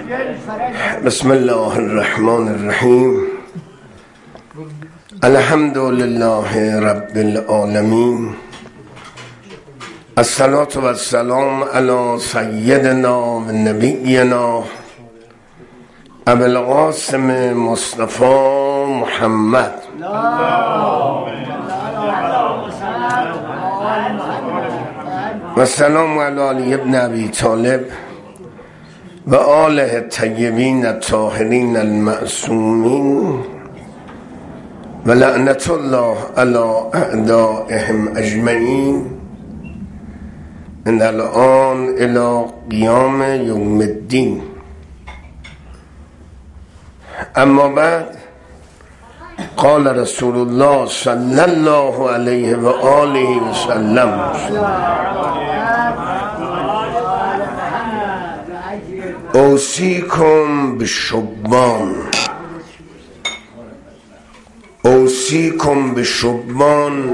بسم الله الرحمن الرحیم. الحمد لله رب العالمین. الصلاة و السلام علی سیدنا و نبینا ابو القاسم مصطفی محمد و سلام علی علی ابن ابی طالب و آله الطیبین الطاهرین المعصومین و لعنت الله علی اعدائهم اجمعین من الان الی قیام یوم الدین. اما بعد، قال رسول الله صلی الله علیه و آله و سلم: اوصیکم بالشبان، اوصیکم بالشبان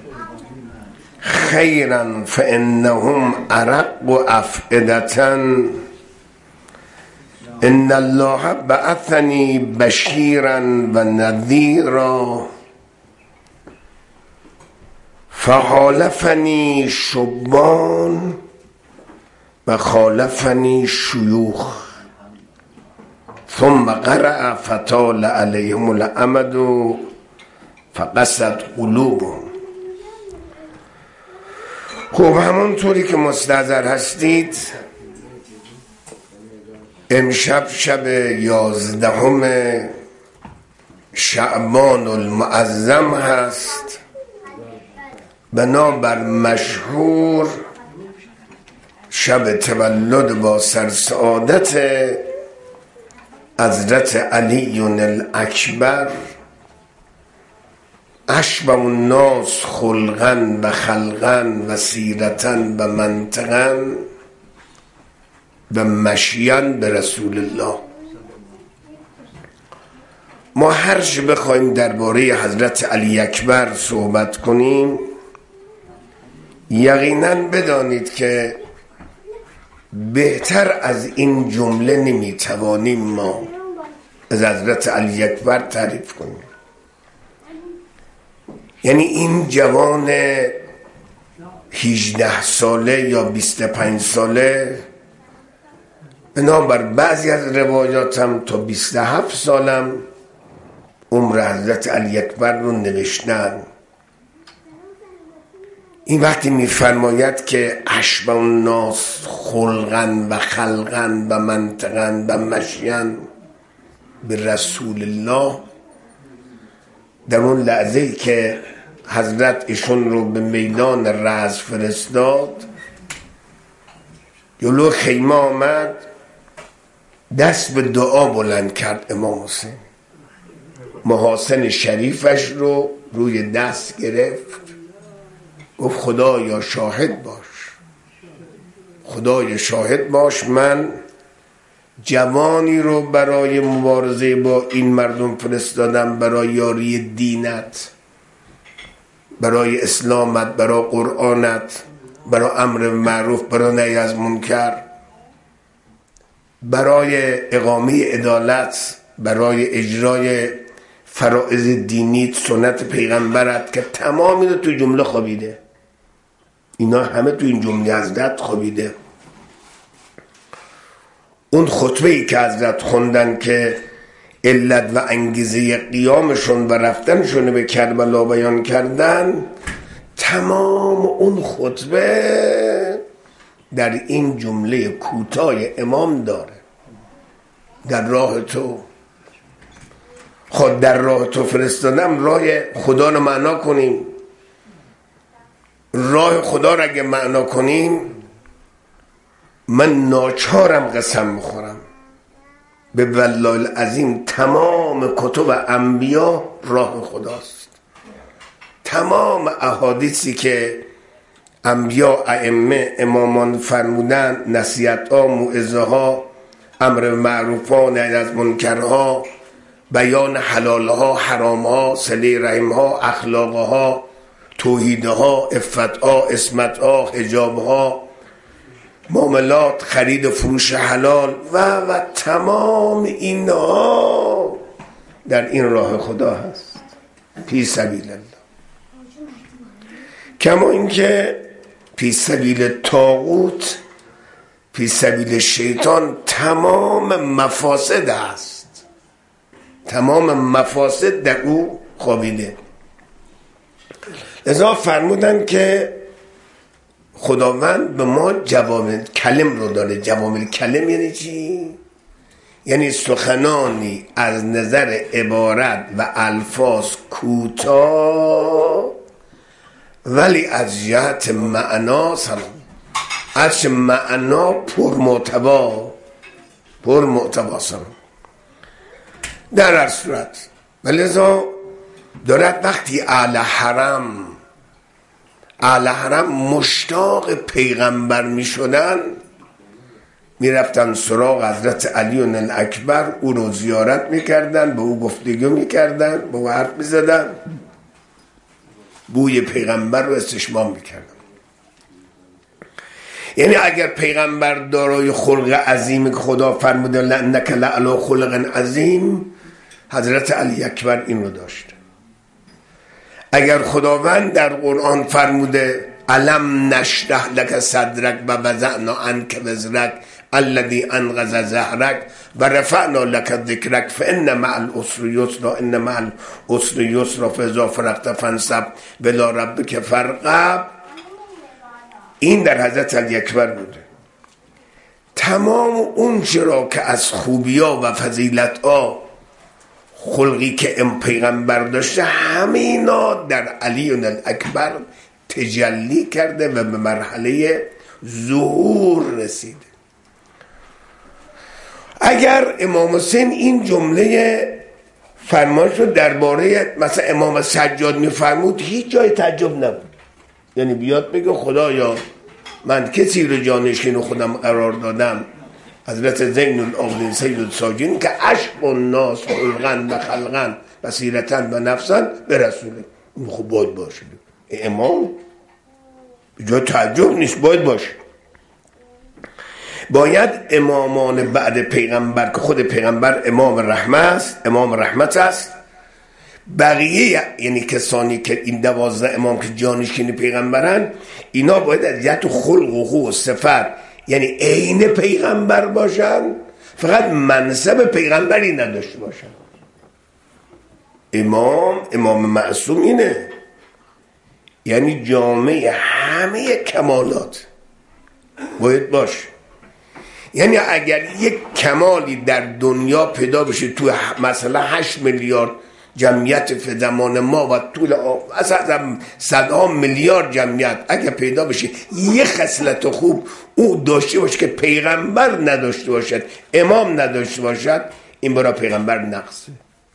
خیرا فانهم ارق افئدة. ان الله بعثنی بشیرا و نذیرا فخالفنی شبان و خالفنی شیوخ ثم قرأ فطال علیهم الامد فقست قلوبهم. خب همونطوری که مستحضر هستید، امشب شب 11 شعبان المعظم هست، بنابر مشهور شب تولد با سرسعادت حضرت علی الاکبر، اشبه الناس خلقا و خلقا و سیرتا و منطقا و مشیا به رسول الله. ما هرچه بخوایم درباره حضرت علی اکبر صحبت کنیم، یقینا بدانید که بهتر از این جمله نمیتوانیم ما از حضرت علی اکبر تعریف کنیم. یعنی این جوان 18 ساله یا 25 ساله، بنابر بعضی از روایات هم تا 27 سالم عمر حضرت علی اکبر رو نوشتن. این وقتی میفرماید که اشبه الناس خلقا و خلقا و منطقا و مشیا به رسول الله، در اون لحظه‌ای که حضرت ایشون رو به میدان رأس فرستاد، جلو خیمه آمد، دست به دعا بلند کرد. امام حسین محاسن شریفش رو روی دست گرفت، گفت خدایا شاهد باش، خدایا شاهد باش، من جوانی رو برای مبارزه با این مردم فرستادم، برای یاری دینت، برای اسلامت، برای قرآنت، برای امر معروف، برای نهی از منکر، برای اقامه عدالت، برای اجرای فرائض دینی، سنت پیغمبرت، که تمام اینا تو جمله خوابیده. اینا همه تو این جمله حضرت خوابیده. اون خطبه ای که حضرت خوندن که علت و انگیزه قیامشون و رفتنشون به کربلا بیان کردن، تمام اون خطبه در این جمله کوتاه امام داره: در راه تو. خود در راه تو فرستادم، راه خدا رو معنا کنیم. راه خدا رو اگه معنا کنیم، من ناچارم قسم میخورم به والله العظیم تمام کتب انبیا راه خداست. تمام احادیثی که انبیا، ائمه، امامان فرمودن، نصیحت ها، موعظه ها، امر معروف ها، نهی از منکرها، بیان حلال ها، حرام ها، صله رحم ها، اخلاق ها، توحید ها، عفت ها، عصمت ها، حجاب ها، معاملات، خرید و فروش حلال و تمام اینها در این راه خدا هست، فی سبیل الله. کما اینکه فی سبیل طاغوت، فی سبیل شیطان تمام مفاسد است، تمام مفاسد در او خوابیده. لذا فرمودن که خداوند به ما جوامع کلم رو داره. جوامع کلم یعنی چی؟ یعنی سخنانی از نظر عبارت و الفاظ کوتاه ولی از جهت معنا از معنا پرمحتوا در هر صورت. ولذا دارد وقتی اهل حرم مشتاق پیغمبر می شدن، می رفتن سراغ حضرت علی اکبر، او رو زیارت می کردن، به او گفتگو می کردن، به او حرف می زدن، بوی پیغمبر رو استشمام می کردن. یعنی اگر پیغمبر دارای خلق عظیم که خدا فرموده لانک لعلی خلق عظیم، حضرت علی اکبر این رو داشت. اگر خداوند در قرآن فرموده الم نشرح لک صدرک و وضعنا عنک وزرک الذی انقض ظهرک و رفعنا لک ذکرک فان مع العسر یسرا ان مع العسر یسرا فاذا فرغت فانصب الی ربک فارغب، این در حضرت علی اکبر بوده. تمام اون چرا که از خوبیا و فضیلت‌ها خلقی که پیغمبر داشته همینا در علی اکبر تجلی کرده و به مرحله ظهور رسیده. اگر امام حسین این جمله فرمایش رو درباره مثلا امام سجاد میفرمود هیچ جای تعجب نبود. یعنی بیاد بگه خدایا من کسی رو جانشین خودم قرار دادم، حضرت زین العابدین سید الساجین که اشق الناس خلقا و خلقا بصیرتا و نفسا به رسوله، این خوب باید باشه. امام جا تعجب نیست، باید باشه. باید امامان بعد پیغمبر که خود پیغمبر امام رحمت است، بقیه یعنی کسانی که این 12 امام که جانشین پیغمبرن، اینا باید از جهت خلق و خو و صفت یعنی عین پیغمبر باشن، فقط منصب پیغمبری نداشته باشن. امام معصوم اینه، یعنی جامعه همه کمالات باید باشه. یعنی اگر یک کمالی در دنیا پیدا بشه تو مثلا 8 میلیارد جمعیت فی زمان ما و طول اصلا صدها میلیارد جمعیت اگر پیدا بشه یه خصلت خوب او داشته باشه که پیغمبر نداشته باشد، امام نداشته باشد، این برای پیغمبر نقصه.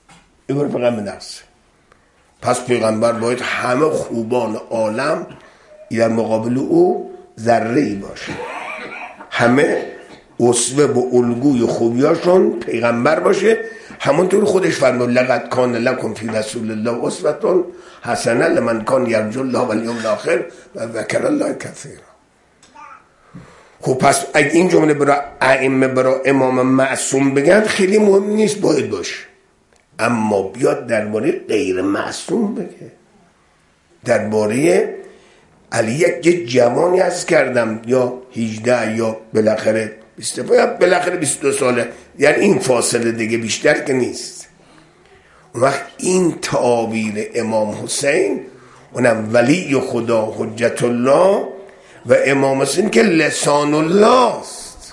پس پیغمبر باید همه خوبان عالم در مقابل او ذره‌ای باشه، همه اسوه و الگوی خوبیاشون پیغمبر باشه. همونطور خودش فرمود لقد کان لکم فی رسول الله اسوة حسنه لمن کان یرجو الله والیوم الاخر و ذکر الله کثیرا. خب پس اگه این جمله برای ائمه برای امام معصوم بگن خیلی مهم نیست، باید باشه. اما بیاد درباره غیر معصوم بگه، درباره علی یک جوانی از کردم یا 18 یا بالاخره 22 ساله، یعنی این فاصله دیگه بیشتر که نیست. اون وقت این تعابیر امام حسین، اونم ولی خدا حجت الله و امام حسین که لسان الله است،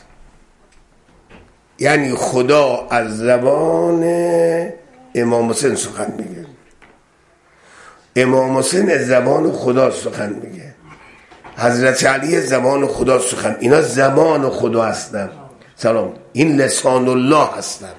یعنی خدا از زبان امام حسین سخن میگه، امام حسین از زبان خدا سخن میگه، حضرت علی زبان خدا سخن، اینا زبان خدا هستن. سلام، این لسان الله هستن،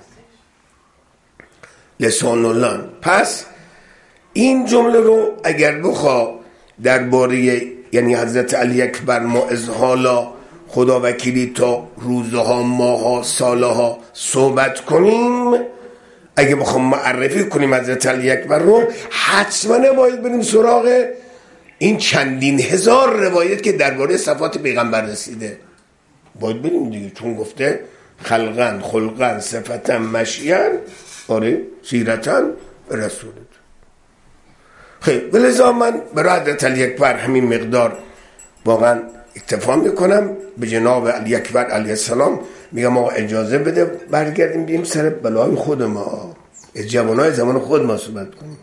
لسان الله. پس این جمله رو اگر بخوا درباره یعنی حضرت علی اکبر ما از حالا خدا وکیلی تا روزها ماها سالها صحبت کنیم، اگه بخوام معرفی کنیم حضرت علی اکبر رو، حتما باید بریم سراغ این چندین هزار روایت که درباره صفات پیغمبر رسیده. باید بریم دیگه، چون گفته خلقن خلقن صفتن مشیان، آره سیرتن رسولت. خیلی ولذا من برای حضرت علی اکبر همین مقدار واقعا اکتفا میکنم. به جناب علی اکبر علیه السلام میگم آقا اجازه بده برگردیم بیم سر بلای خود ما، از جوانای زمان خود ما صحبت کنیم.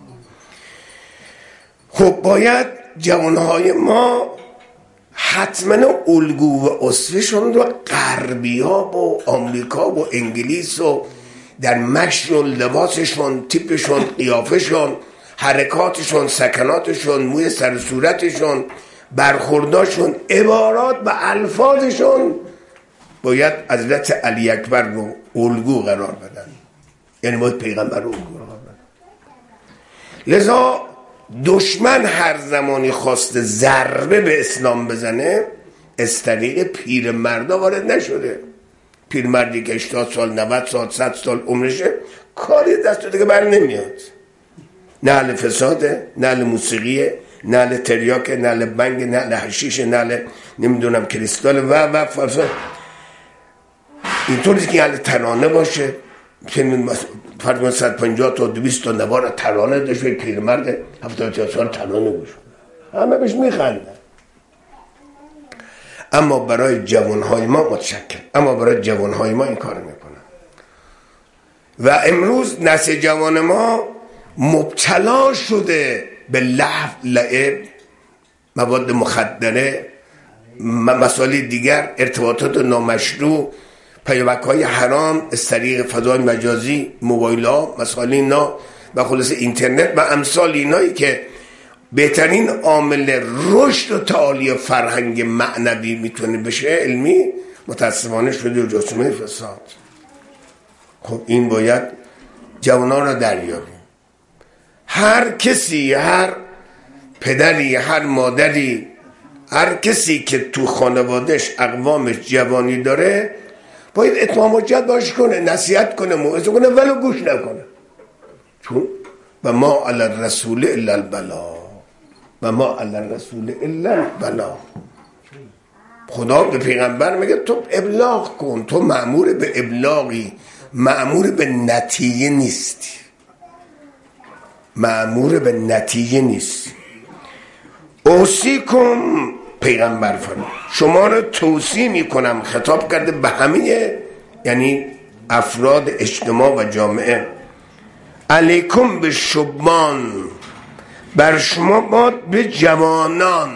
خب باید جوانهای ما حتما الگو و اسوهشون رو غربی ها و آمریکا و انگلیس و در مشی و لباسشون، تیپشون، قیافشون، حرکاتشون، سکناتشون، موی سر صورتشون، برخورداشون، عبارات و الفاظشون باید حضرت علی اکبر رو الگو قرار بدن، یعنی باید پیغمبر رو الگو قرار بدن. لذا دشمن هر زمانی خواست ضربه به اسلام بزنه از طریق پیرمردا وارد نشده. پیرمردی که 80 سال 90 سال 100 سال عمرشه کاری دست دیگه بر نمیاد، نه اهل فساده، نه اهل موسیقیه، نه اهل تریاک، نه اهل بنگ، نه اهل حشیش، نه اهل نمیدونم کریستال و اینطوری که اهل ترانه باشه، فرض 150 تا 200 تا نوار ترانه داشته، پیرمرد 70 سال ترانه گوش همه بهش میخندن. اما برای جوانهای ما متشکر، اما برای جوانهای ما این کار میکنن. و امروز نسل جوان ما مبتلا شده به لهو، لعب، مواد مخدره، مسائل دیگر، ارتباطات نامشروع، پیوک‌های حرام از طریق فضای مجازی، موبایل‌ها، مسائل اینا و خلاص اینترنت و امثال اینایی که بهترین عامل رشد و تعالی فرهنگ معنوی میتونه بشه علمی، متاسفانه شده جسمه فساد. خب این باید جوانان رو دریابیم. هر کسی، هر پدری، هر مادری، هر کسی که تو خانوادهش اقوامش جوانی داره باید اتمام حجت باش کنه، نصیحت کنه، موعظه کنه، ولو گوش نکنه. چون و ما علی الرسول الا البلاغ، و ما علی الرسول الا البلاغ. خدا به پیغمبر میگه تو ابلاغ کن، تو مأمور به ابلاغی، مأمور به نتیجه نیستی، مأمور به نتیجه نیستی. اوصیکم، پیغمبر فرمود شما رو توصیه میکنم، خطاب کرده به همه یعنی افراد اجتماع و جامعه، علیکم به شبان، بر شما باد به جوانان،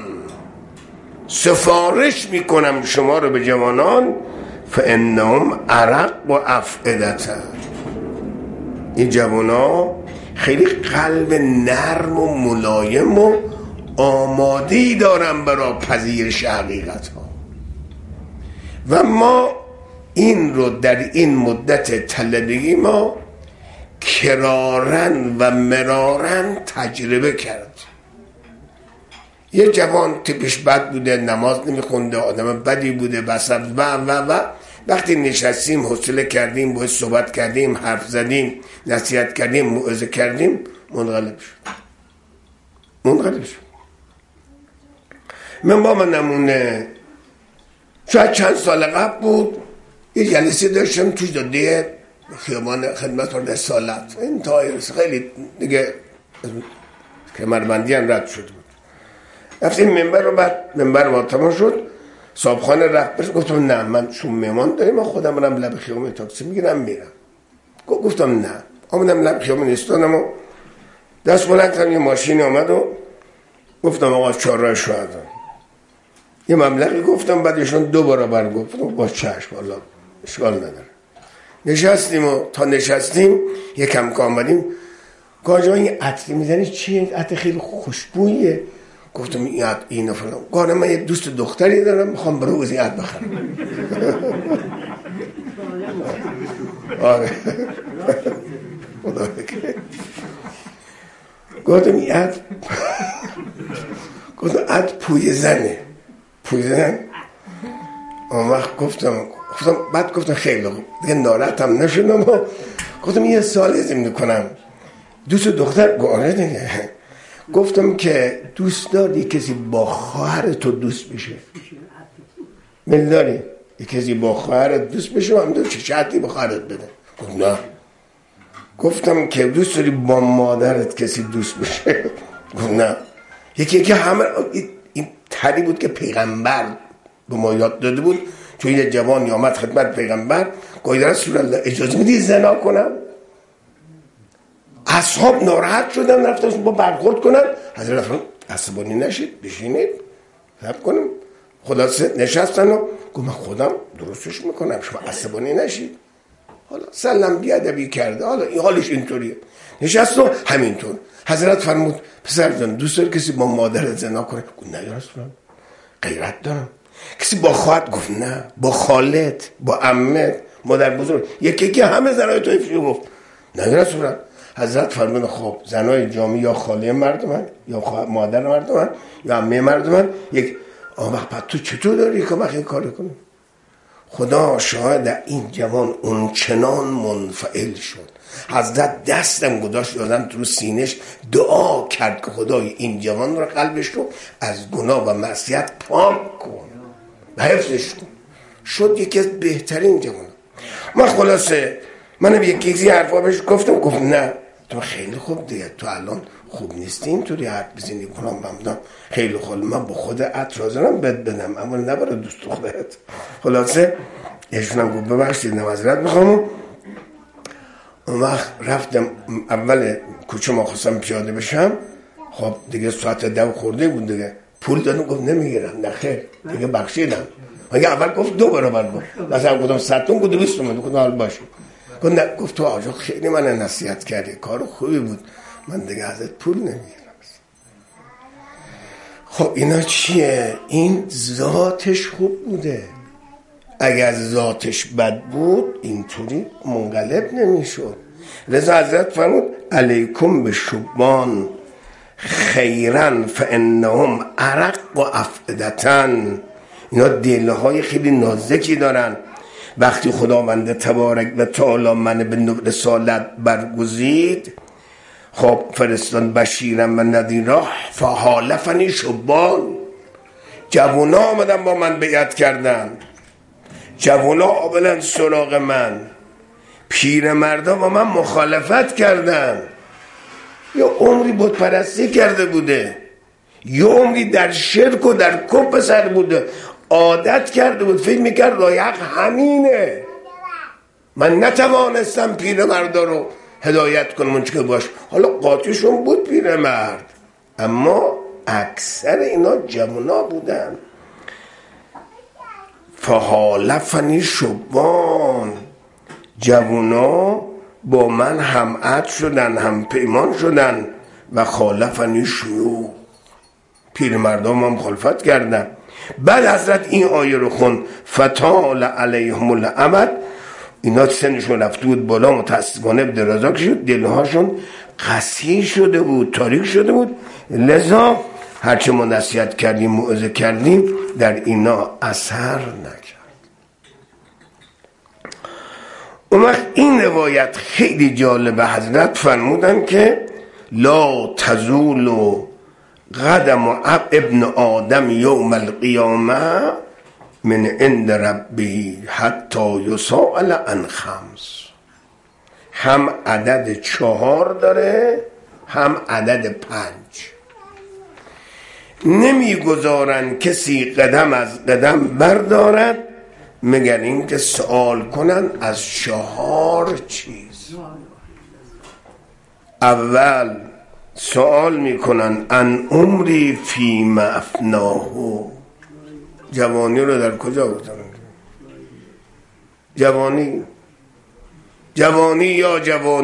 سفارش میکنم شما رو به جوانان، فانهم ارق و افئدة، این جوانا خیلی قلب نرم و ملایم و آماده‌ای دارن برای پذیرش حقیقت ها. و ما این رو در این مدت طلبگی ما کرارن و مرارن تجربه کرد. یه جوان تیپش بد بوده، نماز نمیخونده، آدم بدی بوده، بسط و وقتی نشستیم حوصله کردیم، باید صحبت کردیم، حرف زدیم، نصیحت کردیم، موعظه کردیم، منقلب شد. من با من نمونه شاید چند سال قبل بود، یه جلسه داشتم توی جاده خیابان خدمت رسالت، این تایر خیلی دیگه کمربندی هم رد شده بود. رفتیم منبر رو، بعد منبر ما تمام شد، صاحبخانه رفت برش، گفتم نه من چون مهمان داریم من خودم برم لب خیابان تاکسی میگیرم میرم. گفتم نه، آمدم لب خیابان ایستادم و دست بلند کردم، یه ماشین آمد و گفتم آقا چهارراه شهدا یه مبلغی گفتم، بعدشون 2 برابر گفتم با چشم، والله اشکال نداره. نشستیم و تا نشستیم یکم که آمدیم، گاجا این عطری میزنی چیه؟ عطر خیلی خوشبویه. گفتم این عطر اینو فلان. گانا من یه دوست دختری دارم میخوام برو از این عطر بخرم. آره گفتم این عطر، گفتم عطر پوی زنه، پوی زن. اون وقت گفتم بعد گفتم خیلی خوب دیگه ناراحتم نشدم. گفتم یه سوال ازم کنم، دوست دختر؟ گواره دیگه. گفتم که دوست داری کسی با خواهر تو دوست بشه؟ میل داری؟ یک کسی با خواهرت دوست بشه هم دو چه شرطی به خواهرت بده؟ گفت نه. گفتم که دوست داری با مادرت کسی دوست بشه؟ گفت نه. یکی که همه این تری بود که پیغمبر به ما یاد داده بود. چون یه جوانی آمد خدمت پیغمبر گفت رسول الله اجازه میدی زنا کنم؟ اصحاب ناراحت شدن رفتن با برخورد کنن. حضرت فرمود عصبانی نشید، بشینید صبر کنیم. خلاصه نشستن و گفت من خودم درستش میکنم، شما عصبانی نشید. حالا سلام بیادبی کرده، حالا این حالش اینطوریه. نشست و همینطور. حضرت فرمود پسر جان دوست داری کسی با مادرت زنا کنه؟ گفت نه یا رسول الله غیرت دارم. کسی با خواهرت؟ گفت نه. با خالت، با عمت، مادر بزرگ، یکی که همه زنای تو افشی. گفت نه یا رسول الله. حضرت فرمود خب زنای جامعه یا خاله مردمن یا مادر مردمن یا عمه مردمن. یک وقت تو چطور داری که وقت این کار کنی؟ خدا شاهد این جوان اون چنان منفعل شد. حضرت دستم گذاشت دادن تو سینش دعا کرد که خدای این جوان رو قلبش رو از گناه و معصیت پاک کن و حفظش کن. شد یکی از بهترین جوان. من خلاصه من یکی حرفا بهش گفتم. گفت نه تو خیلی خوب دیگه، تو الان خوب نیستی اینطوری حرف بزنی. کنم بمدم خیلی خوب، من با خود اترازنم بد بدم اما نباره دوست دخترت. خلاصه ایشونم گفت ببخشید معذرت میخوام. اون وقت رفتم اول کوچه ما خواستم پیاده بشم. خب دیگه ساعت 10 خورده بود دیگه. پول دادم گفت نمیگیرم. نه خیر دیگه بخشیدم. مگه اول گفت 2 برابر بود. مثلا گفتم 100 تومن گفت 200 تومن. گفتم حال باشه. گفت نه. گفت تو آجا خیلی من نصیحت کردی، کار خوبی بود، من دیگه ازت پول نمیگیرم. خب اینا چیه؟ این ذاتش خوب بوده. اگر ذاتش بد بود اینطوری منقلب نمیشد. لذا حضرت فرمود علیکم به شبان خیرن فانهم ارق و افئدتن. اینا دلهای خیلی نازکی دارن. وقتی خداوند تبارک و تعالی من به رسالت برگزید، خب فرستان بشیرم و نذیرا، فحالفنی شبان، جوونا آمدن با من بیعت کردن، جوونا آمدن سراغ من، پیر مردا با من مخالفت کردن. یه عمری بت پرستی کرده بوده، یه عمری در شرک و در کفر سر بوده، عادت کرده بود، فکر میکرد راه حق همینه. من نتوانستم پیر مردا رو هدایت کنم اون که باش. حالا قاطیشون بود پیر مرد، اما اکثر اینا جوونا بودن. فحالفنی شبان، جوونا با من هم عهد شدن، هم پیمان شدن. و خالفنی شیوخ، پیر مردم هم مخالفت کردن. بعد حضرت این آیه رو خون فطال علیهم الامد، اینا سنشون رفته بود بالا، متاسفانه به درازا شد، دلهاشون قسی شده بود، تاریک شده بود. لذا هرچه ما نصیحت کردیم، موعظه کردیم، در اینا اثر نکرد. اون وقت این روایت خیلی جالبه. حضرت فرمودن که لا تزول قدم ابن آدم یوم القیامه من عند ربه حتی یسأل عن خمس. هم عدد 4 داره، هم عدد 5. نمیگذارن کسی قدم از قدم بردارد مگر این که سوال کنن از 4 چیز. اول سوال میکنن ان عمری فی افناه، جوانی رو در کجا گذروندی؟ جوانی یا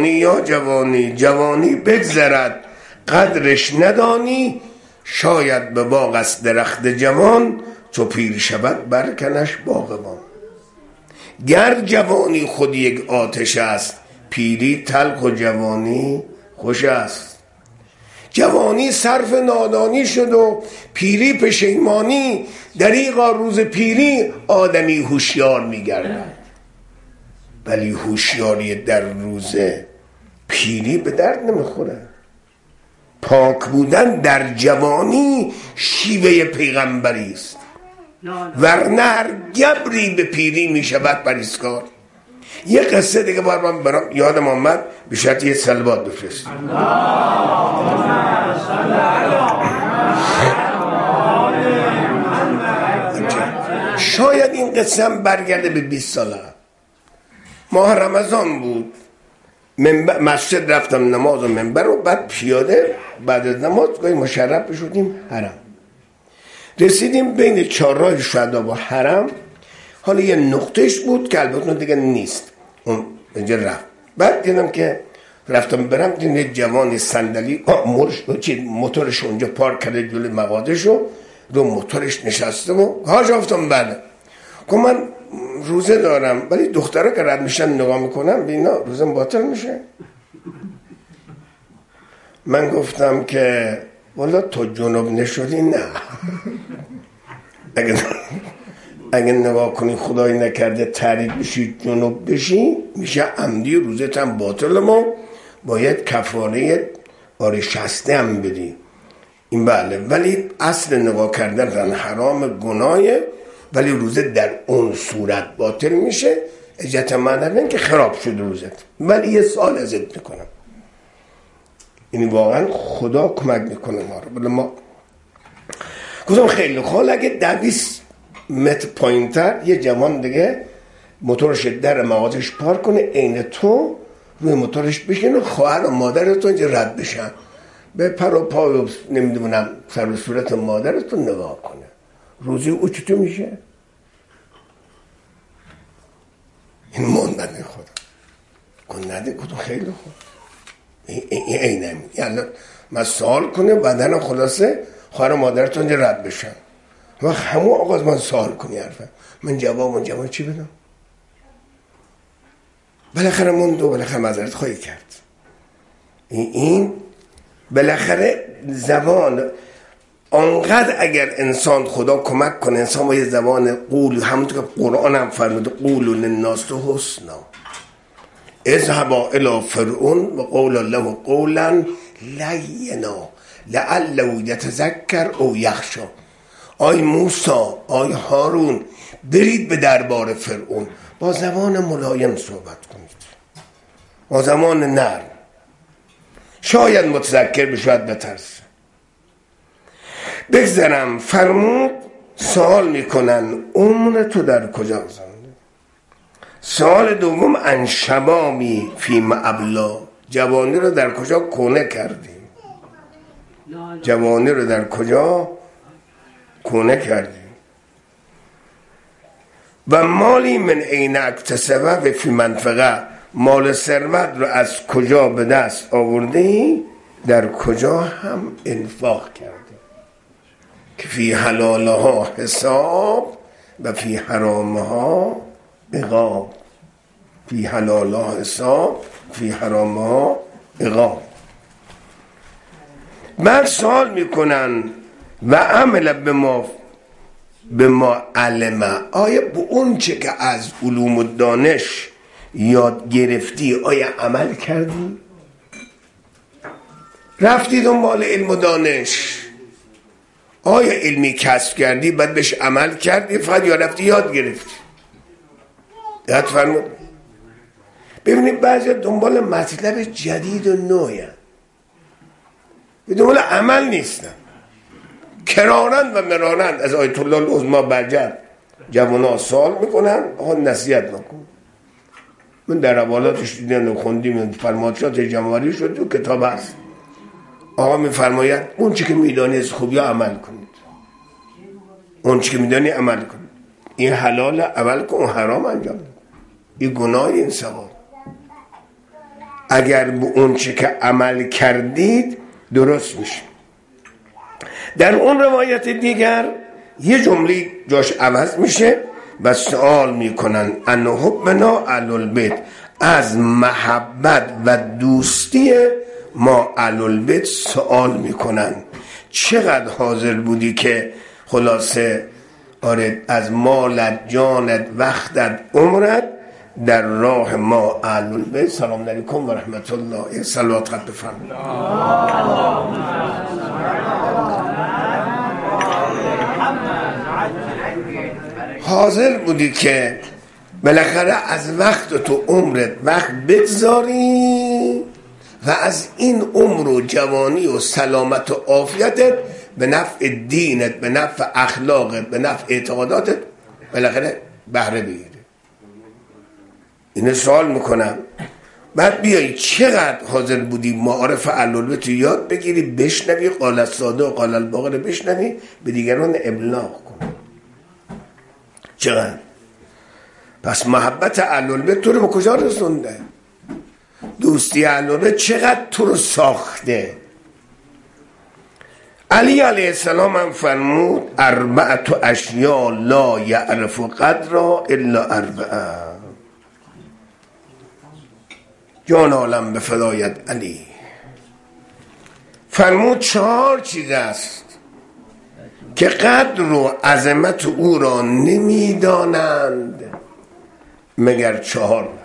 جوانی بگذرد قدرش ندانی، شاید به باغ است درخت جوان، چو پیر شود برکنش باغبان. گر جوانی خود یک آتش است، پیری تلخ و جوانی خوش است. جوانی صرف نادانی شد و پیری پشیمانی، دریغا روز پیری آدمی هوشیار میگردد. ولی هوشیاری در روز پیری به درد نمیخوره. پاک بودن در جوانی شیوه پیغمبری است. ورنه هر گبری به پیری می شود پرهیزکار. یه قصه دیگه من برام یادم آمد، به شرط یه صلوات بفرست. شاید این قصه هم برگرده به 20 ساله. ماه رمضان بود، مسجد رفتم نماز و منبر و بعد پیاده بعد از نماز گاهی مشرف بشودیم حرم. رسیدیم بین چهارراه شهدا و حرم. حالا یه نقطهش بود که البته دیگه نیست، اون اینجا رفت. بعد دیدم که رفتم برم، دیدم یه جوانی صندلی موتورش اونجا پارک کرده جلوی مغازه‌شو، رو موتورش نشسته و هاش گفتم بله. گفتم من روزه دارم ولی دخترها که رد میشن نگاه میکنم بینا روزم باطل میشه. من گفتم که والا تو جنوب نشدی؟ نه. اگه نگاه کنی خدای نکرده تحریک بشی جنوب بشی میشه عمدی، روزت هم باطل، ما باید کفاره شسته هم بدی. این بله، ولی اصل نگاه کردن زن حرام گناهه، ولی روزه در اون صورت باطل میشه. اجازت من دارن که خراب شد روزت، ولی یه سال ازت میکنم. یعنی واقعا خدا کمک میکنه ما رو. بله ما گفتم خیلی خواه، اگه 20 متر پایینتر یه جوان دیگه موتورش در مغازش پارک کنه، عین تو روی موتورش بشینه، خواهر و مادرتون اینجا رد بشن، به پر و پا نمیدونم سر و صورت مادرتون نگاه کنه، روزی او چطور میشه؟ این موندن خدا کن نده. کدوم خیلی خوب این نمی یعنی من سوال کنه بدن خلاصه خواهر و مادرتون اینجا رد بشن و همون آغاز من سوال کنی حرفم، من جواب چی بدم؟ بالاخره موند و بالاخره معذرت خواهی کرد. این بالاخره زبان آنقدر اگر انسان خدا کمک کنه انسان با یه زبان قول، همونطور که قرآن هم فرموده قولوا للناس حسنا اذهبا الی فرعون و قولا له قولا لینا لعله یتذکر او یخشی. آی موسی، آی هارون، برید به دربار فرعون، با زبان ملایم صحبت کنید، با زبان نرم، شاید متذکر بشود بترسه. بگذارم فرمود سوال میکنن عمر تو در کجا گذرانده؟ سوال دوم ان شبابی فیم ابلا، جوانی رو در کجا کونه کردی؟ جوانی رو در کجا کونه کردی؟ و مالی من این اکتسبه و فی منفقه، مال ثروت رو از کجا به دست آوردی؟ در کجا هم انفاق کردی؟ که فی حلالها حساب و فی حرامها عقاب. فی حلالها حساب فی حرامها عقاب. بعد سوال میکنن و عمل به ما علمه، آیا به اون چه که از علوم و دانش یاد گرفتی آیا عمل کردی؟ رفتی دنبال علم و دانش، آیا علمی کسب کردی بعد بهش عمل کردی فقط یا رفتی یاد گرفتی؟ یاد فرمود. ببینید بعضی دنبال مطلب جدید و نوعی دنبال عمل نیستن، کرارند و مرارند. از آیت الله العظمی برجر جوانا سوال میکنن آقا نصیحت نکن. من در روالاتش دیدم خوندیم فرمایشات جمهوری شد و کتاب هست، آقا میفرماید اون چی که میدانی از خوبی عمل کنید، اون چی که میدانی عمل کنید. این حلال عمل کن، اون حرام انجام ده، این گناه، این ثواب. اگر به اون چی که عمل کردید درست میشه. در اون روایت دیگر یه جمله جاش عوض میشه و سوال میکنن ان حبنا اهل البیت، از محبت و دوستی ما اهل البیت سوال میکنن چقدر حاضر بودی که خلاصه آره از مالت، جانت، وقتت، عمرت در راه ما اهل البیت. سلام علیکم و رحمت الله. صلوات خط بفرمایید. حاضر بودی که بالاخره از وقت تو عمرت وقت بگذاری و از این عمر و جوانی و سلامت و عافیتت به نفع دینت، به نفع اخلاقت، به نفع اعتقاداتت بالاخره بهره بگیری. اینو سوال میکنم. بعد بیایی چقدر حاضر بودی معارف اهل‌البیت یاد بگیری، بشنوی، قال الساده و قال الباقر بشنوی، به دیگران ابلاغ کنی؟ چقدر؟ پس محبت اهل‌البیت تو رو به کجا رسونده؟ دوستی اهل‌البیت چقدر تو رو ساخته؟ علی علیه السلام هم فرمود اربعة اشیاء لا یعرف قدرها الا اربعه. جان عالم به فدایت علی. فرمود 4 چیز است که قدر و عظمت او را نمیدانند مگر 4 نفر.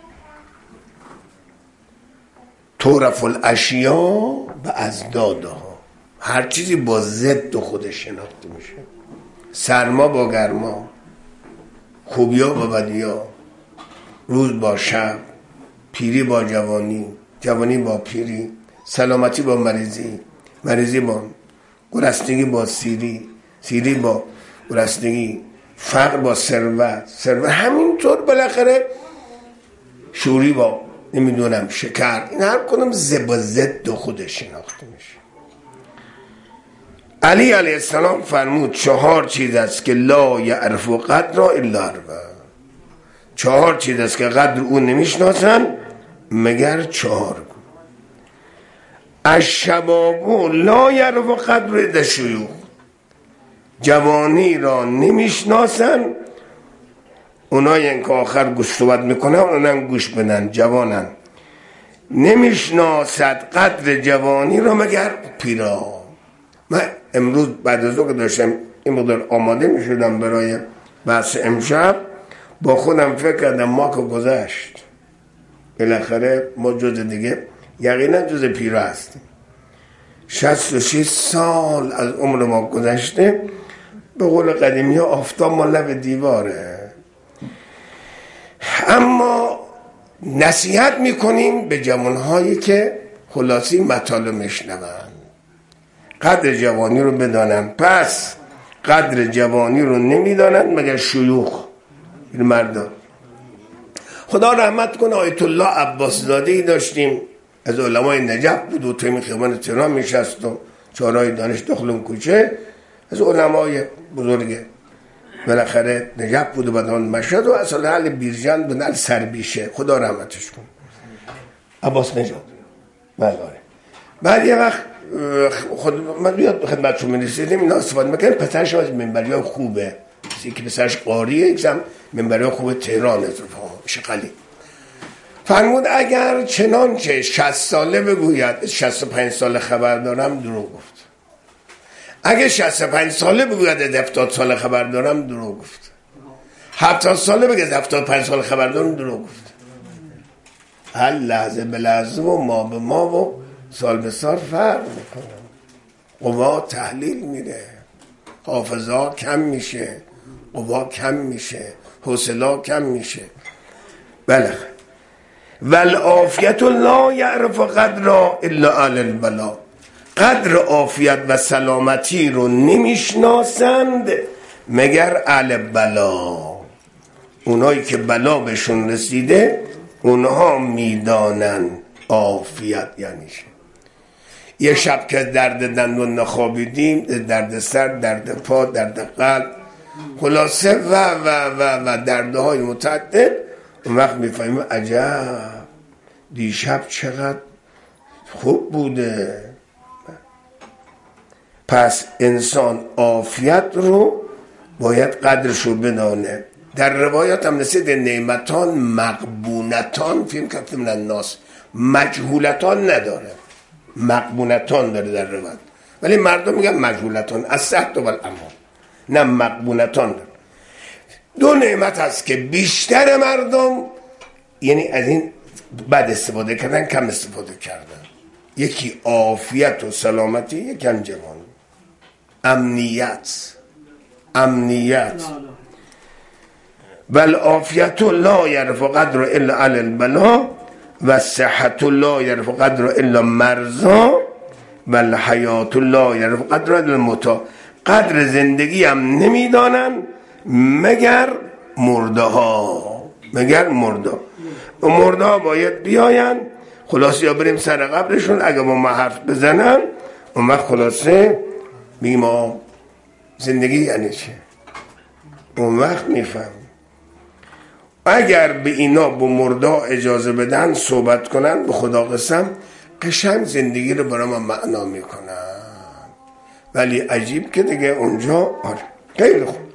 تعرف الاشیاء باضدادها. هر چیزی با ضد خودش شناخته میشه. سرما با گرما، خوبیا با بدیا، روز با شب، پیری با جوانی، جوانی با پیری، سلامتی با مریضی، مریضی با گرسنگی، با سیری، سیری با گرسنگی، فقر با ثروت، ثروت همینطور بالاخره شوری با نمیدونم شکر. این هر کدوم با ضد خودش شناخته میشه. علی علیه السلام فرمود 4 چیز است که لا یعرف قدر الا اربعه. 4 چیز است که قدر اون نمیشناسن مگر 4. الشباب لا یعرف قدر الا الشیوخ. جوانی را نمیشناسن اونایی که آخر گوش صحبت میکنن، اونم گوش بدن، جوانن. نمیشناسد قدر جوانی را مگر پیرا. من امروز بعد از که داشتم این مقدار آماده میشدم برای بحث امشب، با خودم فکر کردم ما که گذشت، بالاخره ما جز دیگه یقینا جز پیرا هستیم. 66 سال از عمر ما گذشته. به قول قدیمی ها آفتاب ما لب دیواره. اما نصیحت میکنیم به جوانهایی که خلاصی مطالب میشنوند قدر جوانی رو بدانن. پس قدر جوانی رو نمیدانند مگر شیوخ، این مردان. خدا رحمت کنه آیت الله عباس زاده‌ای داشتیم از علمای نجف بود و توی خیابان تهران میشست و چهارراه دانش داخل کوچه، از علمای بزرگ بالاخره نجف بود و بعدان مشهد و اصلا اهل بیرجند بود، اهل سربیشه، خدا رحمتش کنه، عباس نژاد. بعد یه وقت من بیاد خدمتشون می‌رسیدیم، اینا استفاده می‌کردن. پسرش از منبری‌های خوبه، یکی پسرش قاریه، یکم منبری‌های خوب تهران شقلی. فرمود اگر چنانچه 60 ساله بگوید 65 ساله خبر دارم، دروغ گفت. اگه 65 ساله بگوید 70 ساله خبر دارم، دروغ گفت. 70 ساله بگه 75 ساله خبر دارم، دروغ گفت. هر لحظه به لحظه و ما به ما و سال به سال فرق میکنه. قوا تحلیل میره، حافظه کم میشه، قوا کم میشه، حوصله کم میشه. بله. والعافیت لا یعرف قدر الا اهل البلا. قدر عافیت و سلامتی رو نمیشناسند مگر اهل بلا. اونایی که بلا بهشون رسیده اونها میدانن عافیت یعنی چه. یه شب که درد دندون نخوابیدیم، درد سر، درد پا، درد قلب، خلاصه و دردهای متعدد، اون وقت میفهمیم عجب دیشب چقدر خوب بوده. پس انسان عافیت رو باید قدرش رو بدانه. در روایات هم رسید نعمتان مقبونتان فیلم کفتم من الناس، مجهولتان نداره، مقبونتان داره در روایت، ولی مردم میگن مجهولتان از صحت و الامان، نه مقبونتان داره. 2 نعمت هست که بیشتر مردم یعنی از این بد استفاده کردن، کم استفاده کردن. یکی عافیت و سلامتی، یکی هم جوان. امنیت والعافیت لا یرفع قدر الا علی البلا و صحت لا یرفع قدر الا مرضا و الحیات لا یرفع قدر الا الموتی. قدر زندگی هم نمیدانن مگر مرده ها، مگر مرده. و مرده ها باید بیاین خلاصه یا بریم سر قبرشون، اگه با ما حرف بزنن اون وقت خلاصه بگیم ما زندگی یعنی چه، اون وقت میفهم. اگر به اینا با مرده اجازه بدن صحبت کنن، به خدا قسم قشنگ زندگی رو برای ما معنا میکنن. ولی عجیب که دیگه اونجا آره خیلی خوب.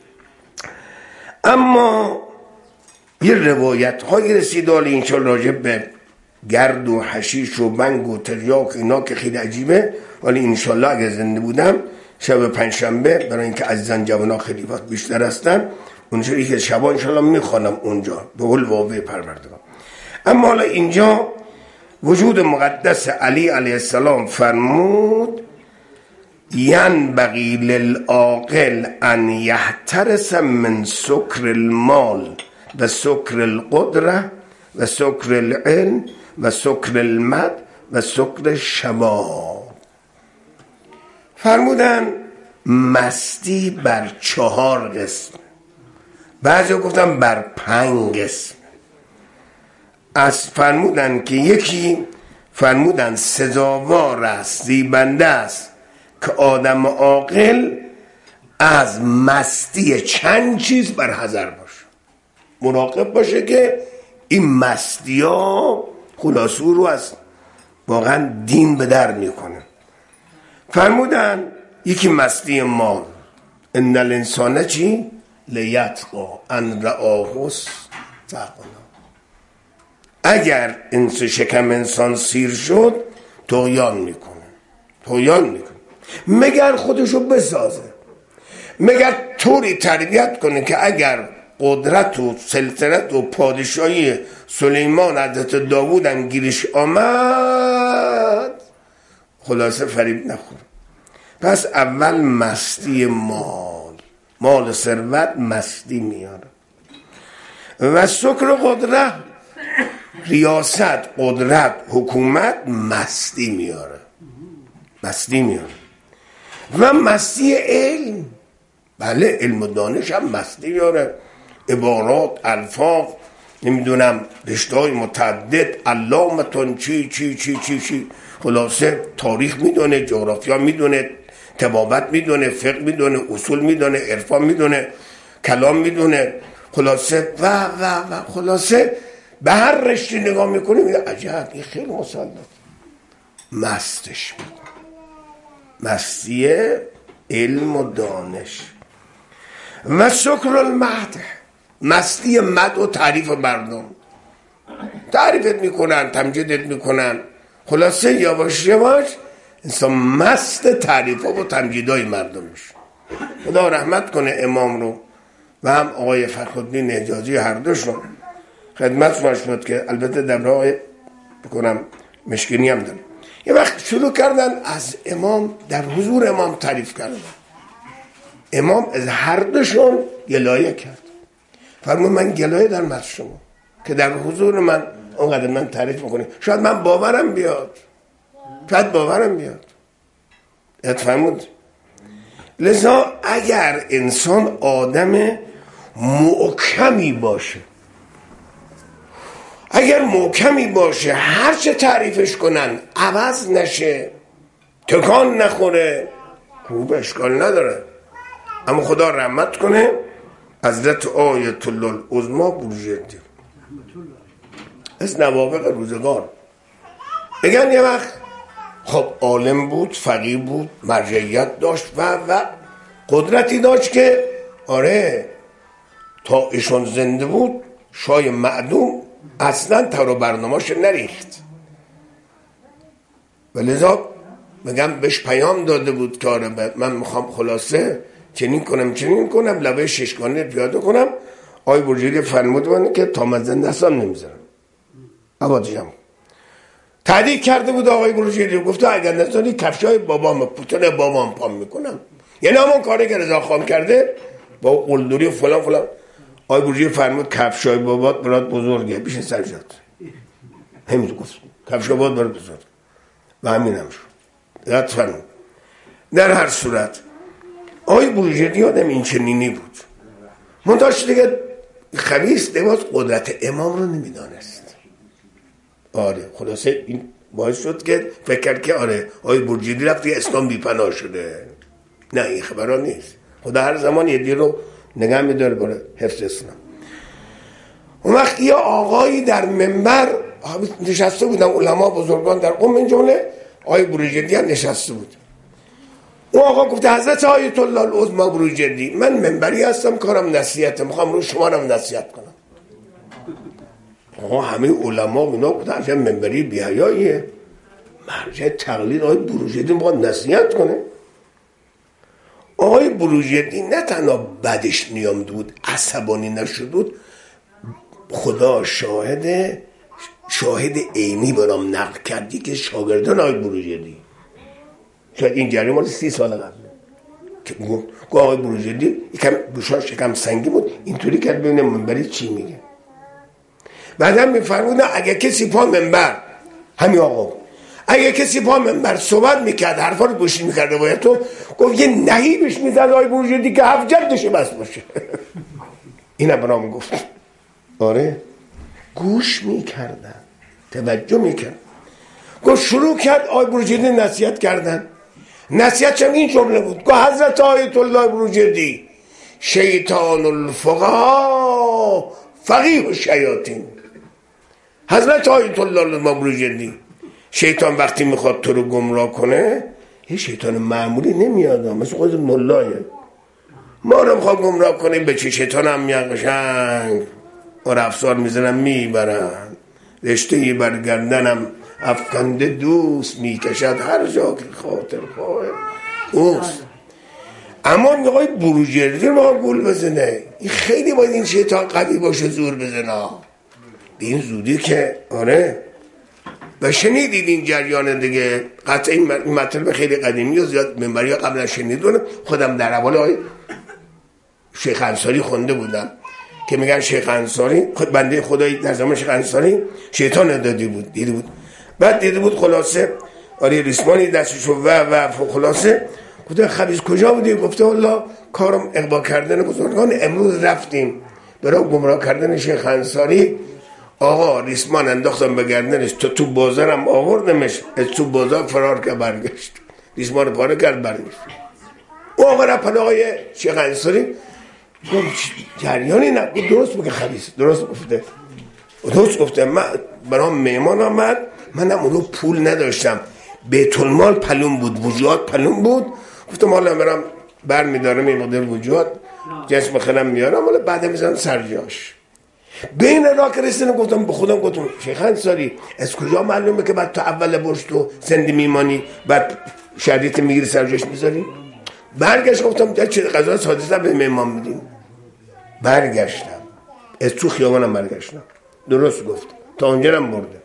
اما یه روایت های رسیده این چال راجع به گرد و حشیش و بنگ و تریاک اینا که خیلی عجیبه، ولی انشالله اگر زنده بودم شب پنجشنبه، برای اینکه عزیزان جوانا خیلی وقت بیشتر هستن، اونجا که شبا انشالله میخوانم اونجا به قول واقع پروردگار. اما حالا اینجا وجود مقدس علی علیه السلام فرمود ینبغی للعاقل ان یحترس من سکر المال و سکر القدره و سکر العلم و سکر المد و سکر الشباب. فرمودن مستی بر 4 قسم، بعضی گفتن بر 5 قسم. از فرمودن که یکی فرمودن سزاوار است، زیبنده است که آدم عاقل از مستی چند چیز بر حذر باشه، مراقب باشه که این مستی ها خلاصو رو از واقعا دین به در میکنه. فرمودن یکی مستی مال، ان الانسان چی؟ لیطغی ان رآه استغنی. اگر شکم انسان سیر شد طغیان میکنه، مگر خودشو بسازه، مگر طوری تربیت کنه که اگر قدرت و سلطنت و پادشاهی سلیمان حضرت داوود هم گیرش آمد خلاصه فریب نخوره. پس اول مستی مال ثروت مستی میاره، و سکر قدرت، ریاست، قدرت، حکومت مستی میاره، و مستی علم، بله علم و دانش هم مستی میاره، عبارات، الفاظ، نمیدونم رشته‌های متعدد، علامتون چی خلاصه تاریخ میدونه، جغرافیا میدونه، طبابت میدونه، فقه میدونه، اصول میدونه، عرفان میدونه، کلام میدونه، خلاصه و خلاصه به هر رشته نگاه میکنه میگه عجب این خیلی مسلط. مستش میکنه، مستی علم و دانش. و سکر المدح، مستی مدح و تعریف مردم، تعریفت میکنن، تمجیدت میکنن، خلاصه یواش یواش انسان مست تعریف ها و تمجیدهای مردم میشه. خدا رحمت کنه امام رو و هم آقای فخرالدین حجازی، هر دوشون خدمت شد که البته در راه بکنم مشکینی هم دارم. یه وقت شروع کردن از امام در حضور امام تعریف کردن. امام از هر دوشون گلایه کرد، فرمود من گلایه در مد شما که در حضور من اونقدر من تعریف میکنی، شاید من باورم بیاد. فرمود لذا اگر انسان آدم محکمی باشه، هر چه تعریفش کنن عوض نشه، تکان نخوره، خوب اشکال نداره. اما خدا رحمت کنه حضرت آیت الله العظما بروجردی از نوابغ روزگار، بگن یه وقت خب عالم بود، فقیه بود، مرجعیت داشت و قدرتی داشت که آره تا ایشون زنده بود شاه معدوم اصلا تر برنامه‌اش نریخت، ولذا میگم بهش پیام داده بود که آره من میخوام خلاصه چنین کنم لبه ششگانه پیاده کنم. آی برجیری فرمود من که تا من زنده هستم نمیذارم. عبادشم تهدید کرده بود آقای برجیری، گفته اگر نذاری کفشای بابام پوتن بابام پام میکنم. یعنی همون کاری که رضا خان کرده با قلدری و فلان. آقای بروجردی فرمود کفشای بابات برات بزرگه بیشین سرجات، همین گفت کفشای بابات برات بزرگ و همین هم شد. یاد فرمود. در هر صورت آقای بروجردی آدم این چنینی بود. منتاش دیگه خبیث لباس قدرت امام رو نمیدانست. آره خلاصه این باعث شد که فکر کرد که آره آقای بروجردی رفت یه اسلام بی‌پناه شده. نه این خبرها نیست. خدا هر زمان یه دی رو نگه میداره برای حفظ اسلام. اون وقت یه آقایی در منبر نشسته بودن، علما بزرگان در قم، من جمله آقای بروجردی هم نشسته بود. اون آقا گفته حضرت آیت الله العظمی بروجردی، من منبری هستم، کارم نصیحته، میخوام رو شما رو نصیحت کنم. آقا همه علما اینا گفتن عجب منبری بی‌حیاییه، مرجع تقلید آقای بروجردی میخواد نصیحت کنه. آقای بروجردی نه تنها بدش نیامد بود، عصبانی نشد بود، خدا شاهد عینی برام نقل کردی که شاگردان آقای بروجردی، شاید این جریان مال 30 سال قبل که گفت آقای بروجردی یکم گوشاش یکم سنگی بود، اینطوری کرد ببینه منبری چی میگه. بعدم میفرمودن اگه کسی پا منبر، همین آقا اگه کسی پا منبر صحبت میکرد حرفا رو گوش میکرد باید تو گفت یه نهی بهش میزد آقای بروجردی که 7 جلدش بس باشه. اینا برام گفت آره گوش میکردن، توجه میکرد. گفت شروع کرد آقای بروجردی نصیحت کردن. نصیحت چم این جمله بود، گفت حضرت آیت الله بروجردی شیطان الفقها فقیه الشیاطین. حضرت آیت الله بروجردی شیطان وقتی میخواد تو رو گمراه کنه یه شیطان معمولی نمیاد، مثل خود ملایه. ما رو میخواد گمراه کنه به چه شیطان هم میاد قشنگ و افسار میزنم میبرن، رشته برگردنم افکنده دوست میکشد هر جا که خاطر خواه اوست. اما آقای بروجردی رو گول بزنه، این خیلی باید این شیطان قوی باشه زور بزنه به این زودی که آره. و شنیدید این جریان دیگه، قطعا این مطلب خیلی قدیمی و زیاد منبری ها قبلا شنیدون. خودم در اول های شیخ انصاری خونده بودم که میگن شیخ انصاری خود بنده خدایی در زمان شیخ انصاری شیطان دادی بود، دیده بود، بعد دیده بود خلاصه آره ریسمانی دستشو و خلاصه گفته خبیث کجا بودی؟ گفته والله کارم اغوا کردن بزرگان، امروز رفتیم برای گمراه کردن شیخ انصاری، آقا ریسمان انداختم به گردنش تو بازارم آوردمش، از تو بازار فرار که برگشت، ریسمان پاره کرد برگشت. او آقا رفت آقای شیخ انصاری جریانی نبود، درست بگه خبیث، درست گفته من برام مهمان آمد، منم اونو پول نداشتم، بیت المال پلون بود، وجوهات پلون بود، گفتم حالا برام بر میدارم این مدل وجوهات جسم خیلم میارم حالا بعد میزنم سرجاش. بین را که رسیدم گفتم به خودم گفتم شیخ انصاری از کجا معلومه که بعد تو اول برش تو زندی میمانی بعد شدیت میگیری سرجاش میذاری؟ برگشت گفتم چه قضا سادسه به مهمان میدیم. برگشتم از تو خیابانم برگشتم، درست گفت تا اونجا هم برده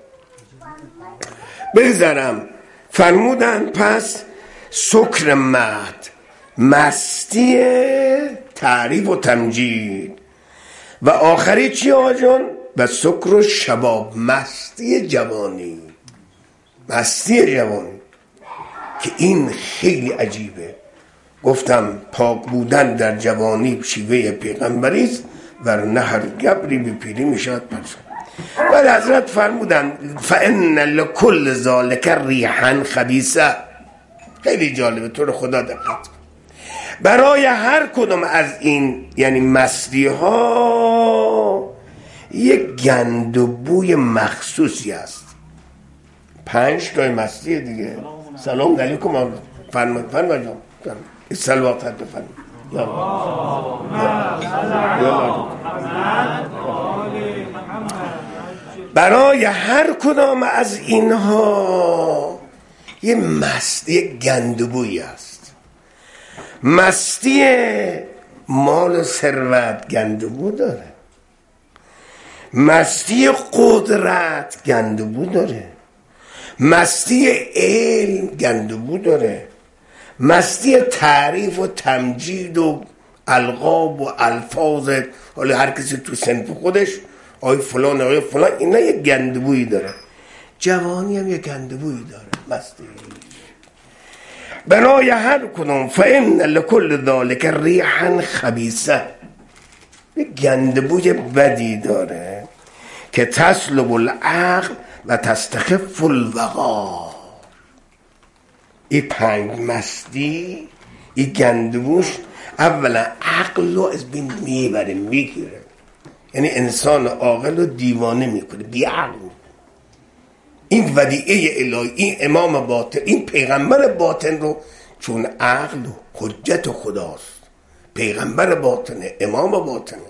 بگذارم. فرمودن پس سکر مهد، مستی تعریف و تمجید، و آخری چی آقا جان؟ و سکر و شباب، مستی جوانی، مستی جوانی که این خیلی عجیبه. گفتم پاک بودن در جوانی شیوه پیغمبریست، ورنه هر گبری به پیری میشد پرسان. و حضرت فرمودن فان لکل ذالک ریحا خبیثه. خیلی جالبه، تو رو خدا دقت، برای هر کدوم از این یعنی مستی ها یک گند و بوی مخصوصی است. 5 تا مستی دیگه. سلام علیکم فرمایید جان، سلوات بفرمایید. برای هر کدام از اینها یه مستی، یه گندبویی است. مستی مال و ثروت گندبو داره، مستی قدرت گندبو داره، مستی علم گندبو داره، مستی تعریف و تمجید و القاب و الفاظ، حالا هر کسی تو صنف خودش، آقای فلان آقای فلان، اینا یه گندبویی داره. جوانی هم یه گندبویی داره، مستی. بنای هر کدوم فإن لكل ذلك ریحا خبیثه، یه گندبوی بدی داره که تسلب العقل و تستخف الوقار. این پنج مستی، این گندبوش اولا عقل رو از بین میبره، میگیره، یعنی انسان عاقل رو دیوانه میکنه، بیعقل. این ودیعه الهی، این امام باطن، این پیغمبر باطن رو، چون عقل و حجت خداست، پیغمبر باطنه، امام باطنه،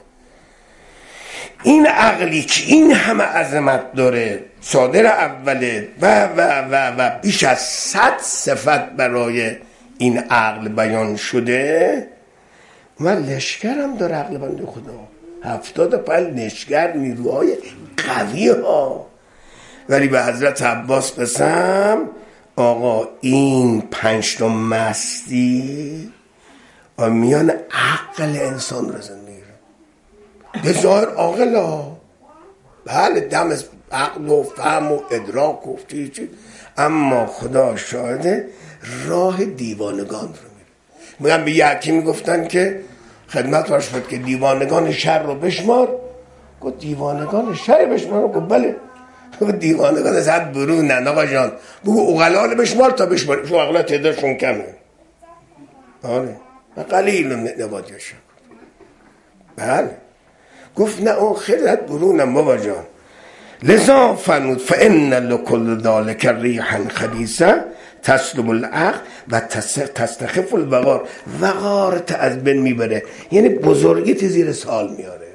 این عقلی که این همه عظمت داره، صادر اوله و بیش از 100 صفت برای این عقل بیان شده. من لشکرم داره عقل بنده خدا، 75 لشکر، نیروهای قوی ها. ولی به حضرت عباس قسم، آقا این 5 تا مستی میان عقل انسان رو زندگی به ظاهر عاقل ها، بله دم از عقل و فهم و ادراک و چی، اما خدا شاهده راه دیوانگان رو میره. میگم به یه حکیمی گفتن که خدمت راش بود که دیوانگان شر رو بشمار. گفت دیوانگان شر بشمار؟ گفت بله. گفت دیوانگان از حد برونن آقا جان، بگو اغلال بشمار تا بشمار، شو اغلا تعدادشون کمه. آره قلیل نبادیشم. بله گفت نه اون خیلی حد برونم بابا جان. لذا فرمود فإن لكل ذلك ریحا خبیثه تسلب العقل و تستخف الوقار. وقارت از بین میبره، یعنی بزرگیت زیر سال میاره،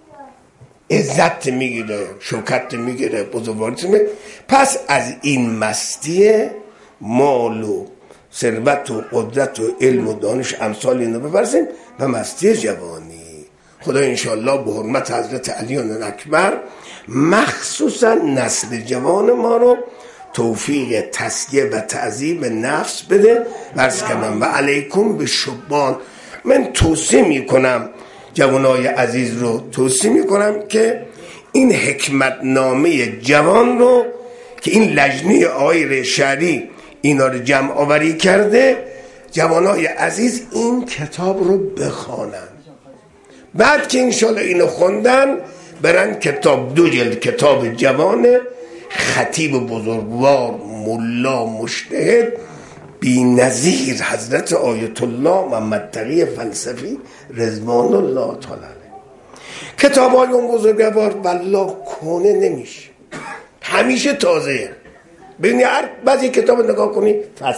عزت میگیره، شوکت میگیره، بزرگواریت میگیره. پس از این مستی مال و ثروت و قدرت و علم و دانش امثال اینو ببرسیم و مستی جوانی. خدا انشاءالله به حرمت حضرت علی اکبر مخصوصا نسل جوان ما رو توفیق تسکیه و تعذیب نفس بده. عرض کردم و علیکم به شبان. من توصیه میکنم، جوانای عزیز رو توصیه میکنم که این حکمت نامه جوان رو که این لجنه آقای شهری اینا رو جمع آوری کرده، جوانای عزیز این کتاب رو بخوانن. بعد که انشالله اینو خوندن برن کتاب 2 جلد کتاب جوان خطیب بزرگوار ملا مجتهد بی نظیر حضرت آیت الله محمد تقی فلسفی رضوان الله تعالی علیه. کتاب های اون بزرگوار والله کنه نمیشه، همیشه تازه. ببینی هر بعضی کتاب نگاه کنی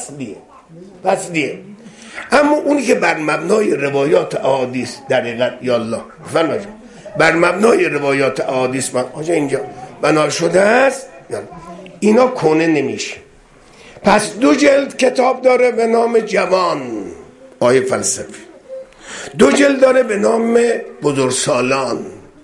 فصلیه، اما اونی که بر مبنای روایات احادیث در حقیقت یالله فرمایش بر مبنای روایات احادیث آجا اینجا بنا شده است، اینا کنه نمیشه. پس 2 جلد کتاب داره به نام جوان آیه فلسفی، 2 جلد داره به نام بزرگسالان،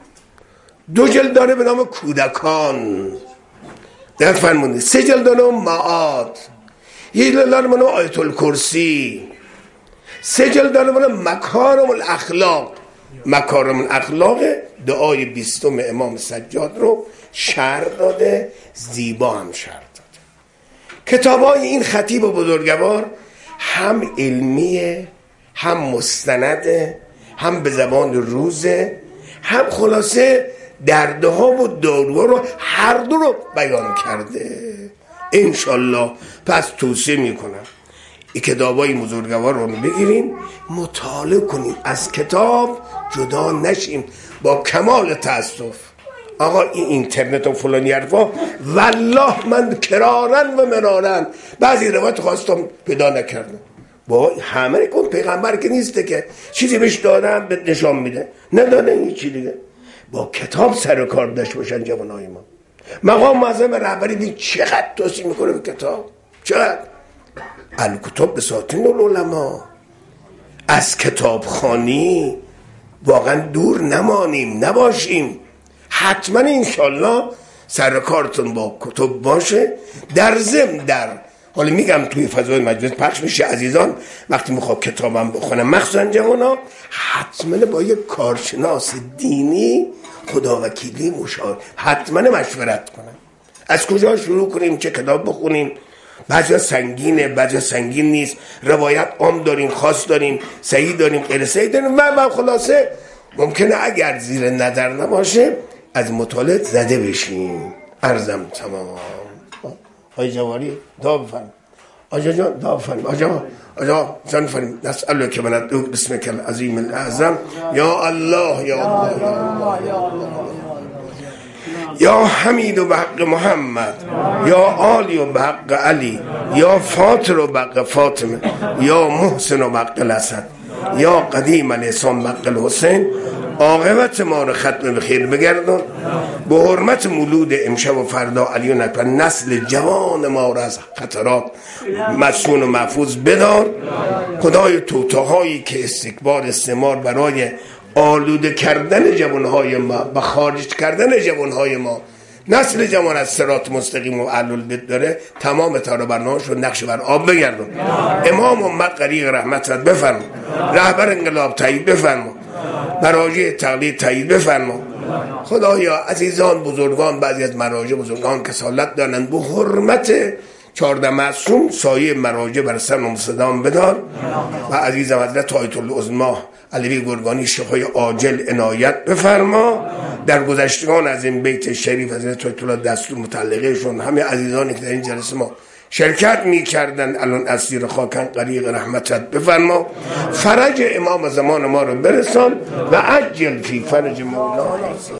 2 جلد داره به نام کودکان، در فرمونده 3 جلد داره معاد، 1 جلد داره به نام آیت الکرسی، 3 جلد داره به نام مکارم الاخلاق. مکارم الاخلاق دعای 20 امام سجاد رو شرح داده، زیبا هم شرح داده. کتابای این خطیب بزرگوار هم علمیه، هم مستنده، هم به زبان روزه، هم خلاصه دردها و داروها رو هر دو رو بیان کرده انشالله. پس توصیه میکنم این کتابای بزرگوار رو بگیرین، مطالعه کنین، از کتاب جدا نشیم. با کمال تاسف آقا این اینترنت و فلانی حرفا والله من کرارن و مرارن بعضی روایت خواستم پیدا نکردم. با همه کن پیغمبر که نیسته که چیزی بهش دادم به نشان میده، نداده این چی دیگه. با کتاب سر و کار داشته باشن جوانای ما. مقام معظم رهبری دید چقدر توصیه میکنه به کتاب، چقدر الکتب به ساطین العلماء. از کتاب خوانی واقعا دور نمانیم، نباشیم. حتما انشالله سر کارتون با کتب باشه. در ضمن در حالا میگم توی فضای مجلس پخش میشه. عزیزان وقتی میخواد کتابم بخونم مخصوصا جوانا حتما با یک کارشناس دینی خدا وکیلی حتما مشورت کنم از کجا شروع کنیم، چه کتاب بخونیم. بعضی سنگینه، بعضی سنگین نیست، روایت عام داریم، خاص داریم، صحیح داریم، غیر صحیح داریم و خلاصه ممکنه اگر زیر نظر نباشه از مطالعه زده بشیم. عرضم تمام. آقای جواری دعا بفرمایید. آجا جان دعا بفرمایید. آجا جان فرمایید. نسألک که بندوق بسمک العظیم الاعظم یا الله یا الله یا الله یا الله یا حمید و بحق محمد یا آلی و بحق علی یا فاطر و بحق فاطمه یا محسن و بحق الحسن یا قدیم الاسلام بحق الحسین عاقبت ما رو ختم به خیر بگردون. به حرمت مولود امشب و فردا علی و نکبر نسل جوان ما رو از خطرات مسون و محفوظ بدار. خدای توتاهایی که استکبار استعمار برای آلوده کردن جوانهای ما و خارج کردن جوانهای ما نسل جوان از صراط مستقیم و اهل البیت داره تمام تارا برنامه‌اش رو نقش بر آب بگردون. امام امت غریق رحمت رد بفرما، رهبر انقلاب تایید بفرما، مراجع تقلید تایید بفرما. خدایا عزیزان بزرگان بعضی از مراجع بزرگان کسالت دارند به حرمت 14 معصوم سایه مراجع بر سر مصدام بدار و عزیزم حضرت آیت العظمی علی گرگانی شفای عاجل عنایت بفرما. در گذشتگان از این بیت شریف حضرت آیت الله دستور متعلقهشون همه عزیزانی که در این جلسه ما شرکت می کردن الان اسیر خاکن غریق رحمتت بفرما. فرج امام زمان ما رو برسان و عجل فی فرج مولانا.